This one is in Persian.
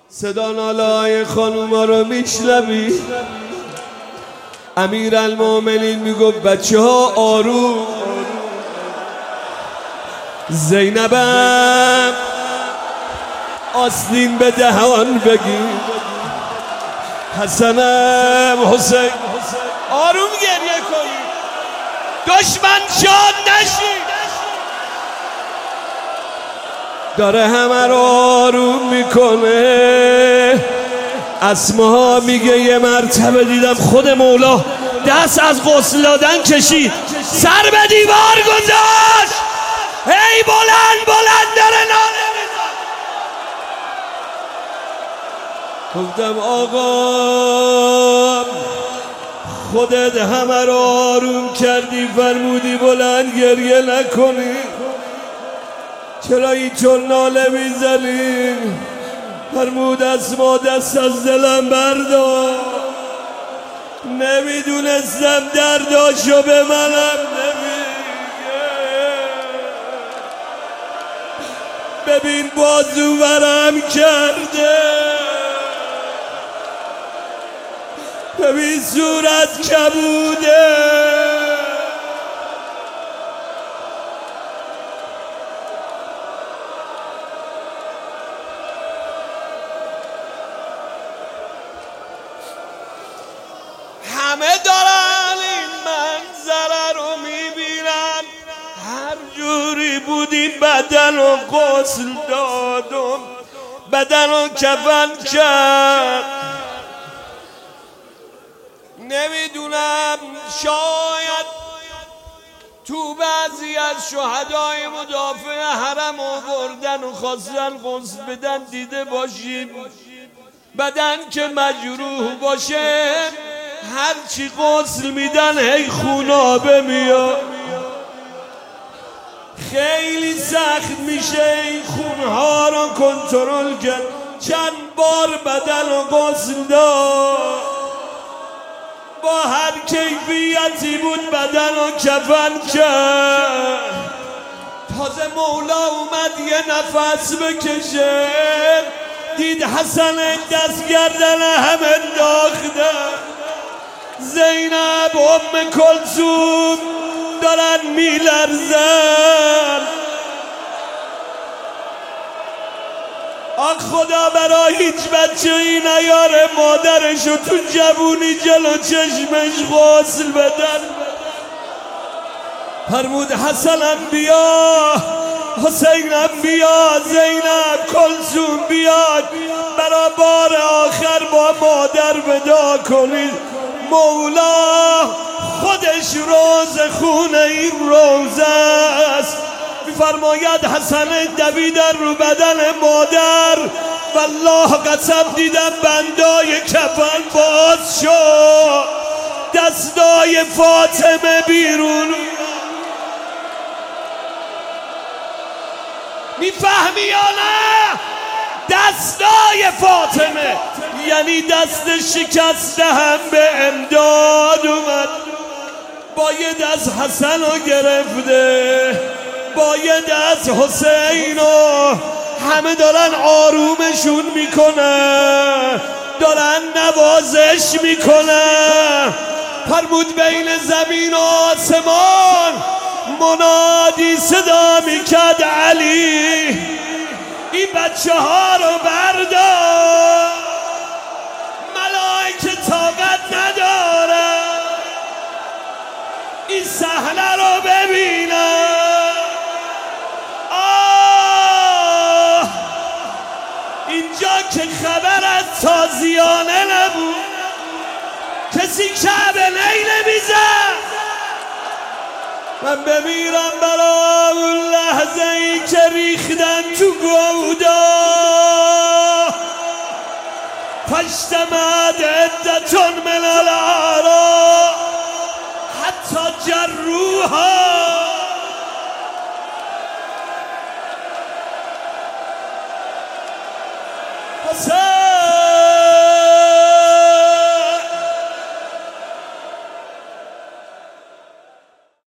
صدا نالای خانوما رو میشنوی؟ امیرالمومنین میگفت بچه ها آروم. زینبم آستین به دهان بگیر، حسنم حسین آروم گریه کنی، دشمن شاد نشی. داره همه رو آروم میکنه. اسمها میگه یه مرتبه دیدم خود مولا دست از غسل دادن کشید، سر به دیوار گذاشت، هی بلند بلند داره ناله میزن. گفتم آقا خودت همه رو آروم کردی، فرمودی بلند گریه نکنی، چرا اینطور ناله میزنی؟ فرمود اسما دست از دلم بردار، نمیدونستم درداشو به منم نمیگه. ببین بازو ورم کرده، ببین صورت کبوده. همه دارن این منظره رو میبینن، هر جوری بودی بدن رو غسل دادم، بدن رو کفن کرد. نمیدونم شاید تو بعضی از شهدای مدافع حرم آوردن و خواستن غسل بدن دیده باشیم، بدن که مجروح باشه هرچی غسل میدن هی خونابه میاد، خیلی سخت میشه این خونها رو کنترل کرد. چند بار بدن رو غسل داد، با هر کیفیتی بود بدن رو کفن کرد. تازه مولا اومد یه نفس بکشه، دید حسن دست گردن هم انداختن، زینب ام کلثوم دارن میلرزن. آخ خدا برای هیچ بچه ای نیاره مادرشو تو جوونی جلو چشمش غسل بدن. فرمود حسنم بیا، حسینم بیا، زینب کلثوم بیاد، برا بار آخر با مادر ودا کنید. مولا خودش روز خونه این روزه است، میفرماید حسن دویدن رو بدن مادر، والله قسم دیدم بندای کفن باز شد، دستای فاطمه بیرون. میفهمی یا نه؟ دستای فاطمه یعنی دست شکسته هم به امداد اومد، با یه دست حسن رو گرفته، با یه دست حسین رو، همه دارن آرومشون میکنن، دارن نوازش میکنن. فرمود بین زمین و آسمان منادی صدا میکرد علی این بچه ها رو بردار، ملائکه طاقت نداره این صحنه رو ببینن. آه اینجا که خبر از تازیانه نبود، کسی کعبه نمیزد. من بمیرم برای اون لحظه ای که ریختن تو گودا، فاجتمعت عدة من الاعراب حتی جروها. حسین